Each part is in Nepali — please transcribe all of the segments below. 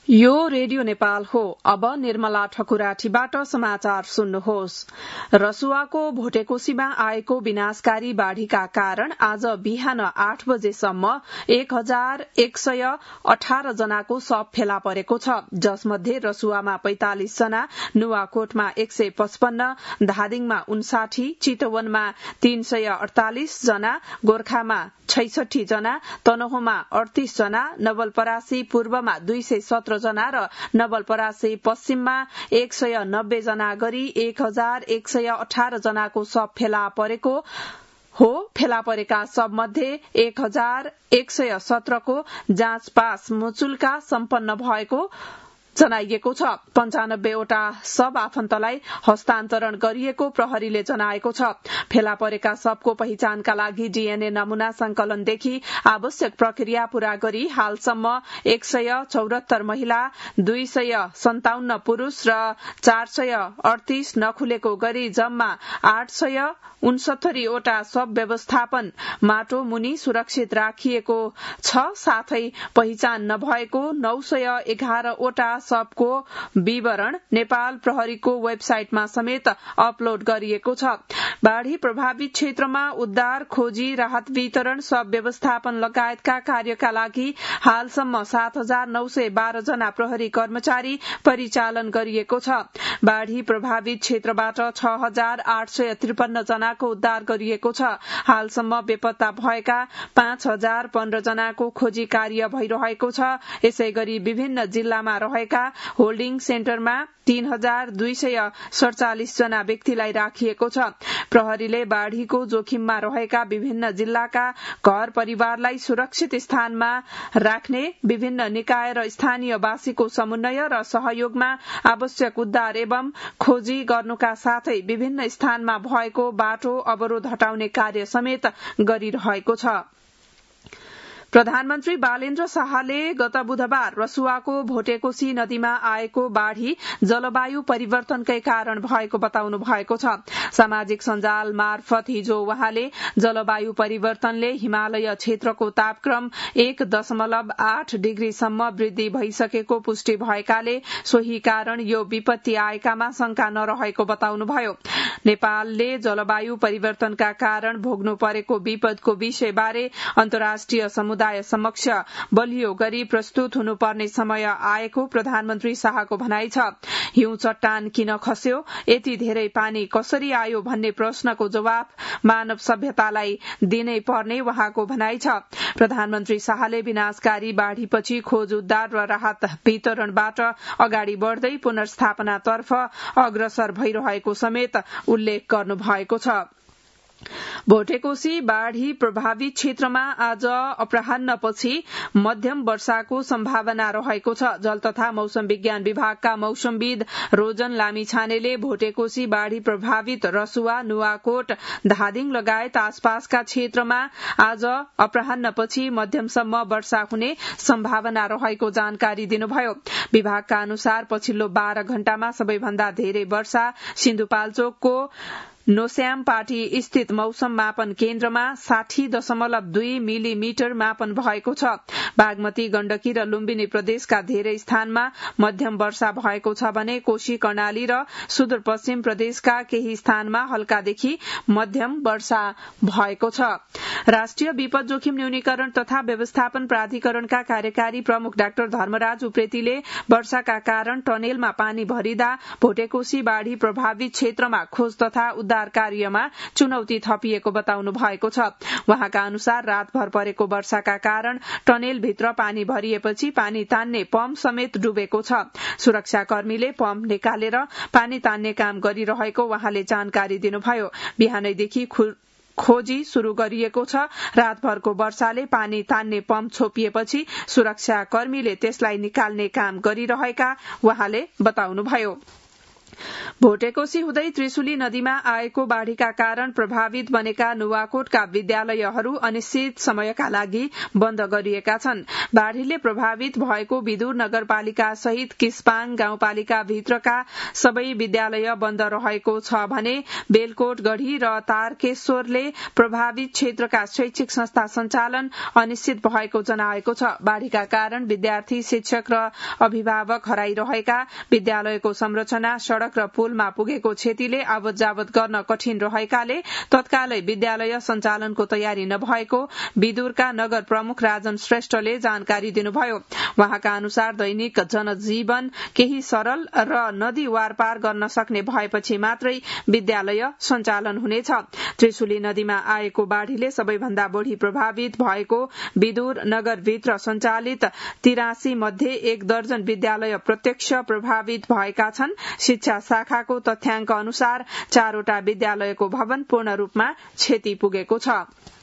यो रेडियो नेपाल हो। अब निर्मला ठकुराठीबाट समाचार सुन्नुहोस्। रसुवाको भोटेकोशीमा आएको विनाशकारी बाढ़ीका कारण आज बिहान 8 बजेसम्म 1118 जनाको शव फेला परेको छ, जसमध्ये रसुवामा 45 जना, नुवाकोटमा 155, धादिङमा 59, चितवनमा 348 जना, गोर्खामा 66 जना, तनहुमा 38 जना, नवलपरासी पूर्वमा 217 जना र नवलपरासी पश्चिममा 190 जना गरी 1118 जनाको शव फेला परेको हो। फेला परेका शव मध्ये 1117 को जाँच पास मुचुल्का सम्पन्न भएको जनाइएको छ। 95 वटा शव आफन्तलाई हस्तान्तरण गरिएको प्रहरीले जनाएको छ। फेला परेका शवको पहिचानका लागि डीएनए नमूना संकलनदेखि आवश्यक प्रक्रिया पूरा गरी हालसम्म 174 महिला, 257 पुरूष र 438 नखुलेको गरी जम्मा 869 वटा शव व्यवस्थापन माटो मुनि सुरक्षित राखिएको छ। साथै पहिचान नभएको 911 वटा शवको विवरण नेपाल प्रहरीको वेबसाइटमा समेत अपलोड गरिएको छ। बाढ़ी प्रभावित क्षेत्रमा उद्धार, खोजी, राहत वितरण, शव व्यवस्थापन लगायतका कार्यका लागि हालसम्म 7912 जना प्रहरी कर्मचारी परिचालन गरिएको छ। बाढ़ी प्रभावित क्षेत्रबाट 6853 जनाको उद्धार गरिएको छ। हालसम्म बेपत्ता भएका 5015 जनाको खोजी कार्य भइरहेको छ। यसैगरी विभिन्न जिल्लामा रहेका होल्डिङ सेन्टरमा 3247 जना व्यक्तिलाई राखिएको छ। प्रहरीले बाढ़ीको जोखिममा रहेका विभिन्न जिल्लाका घर परिवारलाई सुरक्षित स्थानमा राख्ने, विभिन्न निकाय र स्थानीयवासीको समन्वय र सहयोगमा आवश्यक उद्धार एवं खोजी गर्नुका साथै विभिन्न स्थानमा भएको बाटो अवरोध हटाउने कार्य समेत गरिरहेको छ। प्रधानमन्त्री बालेन्द्र शाहले गत बुधबार रसुवाको भोटेकोशी नदीमा आएको बाढ़ी जलवायु परिवर्तनकै कारण भएको बताउनु भएको छ। सामाजिक सञ्जाल मार्फत हिजो उहाँले जलवायु परिवर्तनले हिमालय क्षेत्रको तापक्रम 1.8 डिग्रीसम्म वृद्धि भइसकेको पुष्टि भएकाले सोही कारण यो विपत्ति आएकामा शंका नरहेको बताउनुभयो। नेपालले जलवायु परिवर्तनका कारण भोग्नु परेको विपदको विषयबारे अन्तर्राष्ट्रिय समुदाय समक्ष बलियो गरी प्रस्तुत हुनुपर्ने समय आएको प्रधानमन्त्री शाहको भनाइ छ। हिउँ चट्टान किन खस्यो, यति धेरै पानी कसरी आयो भन्ने प्रश्नको जवाफ मानव सभ्यतालाई दिनै पर्ने उहाँको भनाइ छ। प्रधानमन्त्री शाहले विनाशकारी बाढ़ीपछि खोज उद्धार र राहत वितरणबाट अगाडि बढ़दै पुनर्स्थापनातर्फ अग्रसर भइरहेको समेत उल्लेख गर्नु भएको छ। भोटेकोशी बाढ़ी प्रभावित क्षेत्रमा आज अपराह्नपछि मध्यम वर्षाको सम्भावना रहेको छ। जल तथा मौसम विज्ञान विभागका मौसमविद रोजन लामिछानेले भोटेकोशी बाढ़ी प्रभावित रसुवा, नुवाकोट, धादिङ लगायत आसपासका क्षेत्रमा आज अपराह्नपछि मध्यमसम्म वर्षा हुने सम्भावना रहेको जानकारी दिनुभयो। विभागका अनुसार पछिल्लो 12 घण्टामा सबैभन्दा धेरै वर्षा सिन्धुपाल्चोकको नोस्याम पाटी स्थित मौसम मापन केन्द्रमा 60.2 मिलिमिटर मापन भएको छ। बागमती, गण्डकी र लुम्बिनी प्रदेशका धेरै स्थानमा मध्यम वर्षा भएको छ भने कोशी, कर्णाली र सुदूरपश्चिम प्रदेशका केही स्थानमा हल्कादेखि मध्यम वर्षा भएको छ। राष्ट्रिय विपद जोखिम न्यूनीकरण तथा व्यवस्थापन प्राधिकरणका कार्यकारी प्रमुख डाक्टर धर्मराज उप्रेतीले वर्षाका कारण टनेलमा पानी भरिदा भोटेकोशी बाढ़ी प्रभावित क्षेत्रमा खोज तथा उद्धार कार्यमा चुनौती थपिएको बताउनु भएको छ। उहाँका अनुसार रातभर परेको वर्षाका कारण टनेलभित्र पानी भरिएपछि पानी तान्ने पम्प समेत डुबेको छ। सुरक्षाकर्मीले पम्प निकालेर पानी तान्ने काम गरिरहेको उहाँले जानकारी दिनुभयो। बिहानैदेखि खोजी शुरू गरिएको छ। रातभरको वर्षाले पानी तान्ने पम्प छोपिएपछि सुरक्षाकर्मीले त्यसलाई निकाल्ने काम गरिरहेका उहाँले बताउनुभयो। भोटेकोशी हुँदै त्रिशुली नदीमा आएको बाढ़ीका कारण प्रभावित बनेका नुवाकोटका विद्यालयहरू अनिश्चित समयका लागि बन्द गरिएका छन्। बाढ़ीले प्रभावित भएको विदुर नगरपालिका सहित किस्पाङ गाउँपालिका भित्रका सबै विद्यालय बन्द रहेको छ भने बेलकोट गढ़ी र तारकेश्वरले प्रभावित क्षेत्रका शैक्षिक संस्था सञ्चालन अनिश्चित भएको जनाएको छ। बाढ़ीका कारण विद्यार्थी, शिक्षक र अभिभावक हराइरहेका, विद्यालयको संरचना, सड़क र पुलमा पुगेको क्षतिले आवत जावत गर्न कठिन रहेकाले तत्कालै विद्यालय सञ्चालनको तयारी नभएको विदुरका नगर प्रमुख राजन श्रेष्ठले जानकारी दिनुभयो। वहाँका अनुसार दैनिक जनजीवन केही सरल र नदी वारपार गर्न सक्ने भएपछि मात्रै विद्यालय सञ्चालन हुनेछ। त्रिशुली नदीमा आएको बाढ़ीले सबैभन्दा बढ़ी प्रभावित भएको विदुर नगरभित्र सञ्चालित 83 मध्ये 1 दर्जन विद्यालय प्रत्यक्ष प्रभावित भएका छन्। शिक्षा शाखाको तथ्याङ्क अनुसार 4 वटा विद्यालयको भवन पूर्ण रूपमा क्षति पुगेको छ।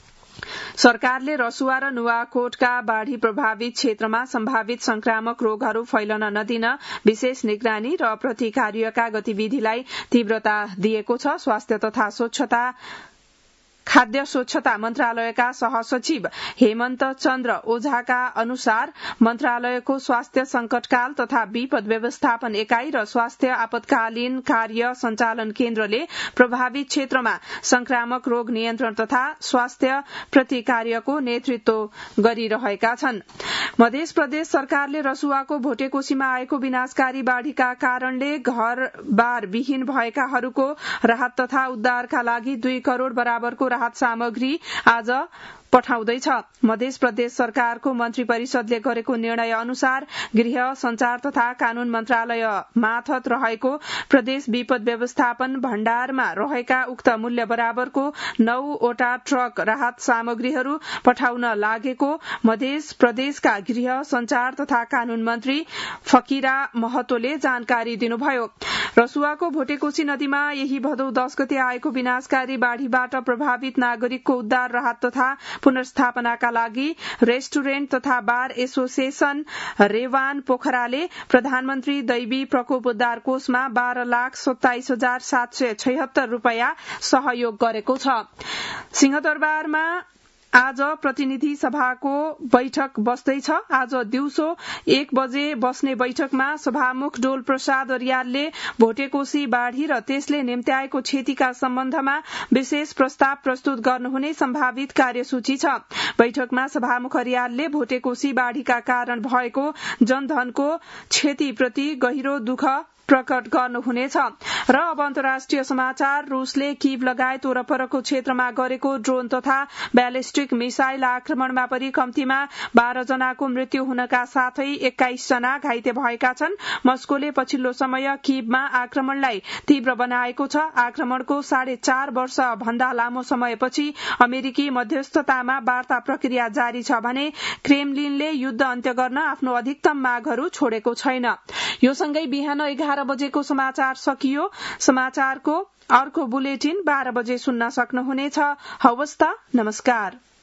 सरकारले रसुवा र नुवाकोटका बाढ़ी प्रभावित क्षेत्रमा सम्भावित संक्रामक रोगहरू फैलन नदिन विशेष निगरानी र प्रतिकार्यका गतिविधिलाई तीव्रता दिएको छ। स्वास्थ्य तथा खाद्य स्वच्छता मन्त्रालयका सहसचिव हेमन्त चन्द्र ओझाका अनुसार मन्त्रालयको स्वास्थ्य संकटकाल तथा विपद व्यवस्थापन एकाई र स्वास्थ्य आपतकालीन कार्य सञ्चालन केन्द्रले प्रभावित क्षेत्रमा संक्रामक रोग नियन्त्रण तथा स्वास्थ्य प्रतिकार्यको नेतृत्व गरिरहेका छन्। मध्य प्रदेश सरकारले रसुवाको भोटेकोशीमा आएको विनाशकारी बाढ़ीका कारणले घरबार विहीन भएकाहरूको राहत तथा उद्धारका लागि 2 करोड़ बराबरको राहत सामग्री आज पठाउँदैछ। मध्य प्रदेश सरकारको मन्त्री परिषदले गरेको निर्णय अनुसार गृह, संचार तथा कानून मन्त्रालय मार्फत रहेको प्रदेश विपद व्यवस्थापन भण्डारमा रहेका उक्त मूल्य बराबरको 9 वटा ट्रक राहत सामग्रीहरू पठाउन लागेको मध्य प्रदेशका गृह, संचार तथा कानून मन्त्री फकीरा महतोले जानकारी दिनुभयो। रसुवाको भोटेकोशी नदीमा यही भदौ 10 गते आएको विनाशकारी बाढ़ीबाट प्रभावित नागरिकको उद्धार, राहत तथा पुनर्स्थापनाका लागि रेस्टुरेन्ट तथा बार एसोसिएशन रेवान पोखराले प्रधानमन्त्री दैवी प्रकोप उद्धार कोषमा 12,27,776 रूपियाँ सहयोग गरेको छ। सिंहदरबारमा आज प्रतिनिधि सभाको बैठक बस्दैछ। आज दिउँसो 1 बजे बस्ने बैठकमा सभामुख डोल प्रसाद अर्यालले भोटेकोशी बाढ़ी र त्यसले निम्त्याएको क्षतिका सम्बन्धमा विशेष प्रस्ताव प्रस्तुत गर्नुहुने सम्भावित कार्यसूची छ। बैठकमा सभामुख अर्यालले भोटेकोशी बाढ़ीका कारण भएको जनधनको क्षतिप्रति गहिरो दुःख प्रकट गर्नुहुनेछ। र अब अन्तर्राष्ट्रिय समाचार। रूसले कीव लगायत वरपरको क्षेत्रमा गरेको ड्रोन तथा ब्यालिस्टिक मिसाइल आक्रमणमा परि कम्तीमा 12 जनाको मृत्यु हुनका साथै 21 जना घाइते भएका छन्। मस्कोले पछिल्लो समय कीवमा आक्रमणलाई तीव्र बनाएको छ। आक्रमणको 4.5 वर्ष भन्दा लामो समयपछि अमेरिकी मध्यस्थतामा वार्ता प्रक्रिया जारी छ भने क्रेमलिनले युद्ध अन्त्य गर्न आफ्नो अधिकतम मागहरू छोडेको छैन। यो सँगै बिहान 11 बजेको समाचार सकियो। समाचारको अर्को बुलेटिन 12 बजे सुन्न सक्नुहुनेछ। हवस् त, नमस्कार।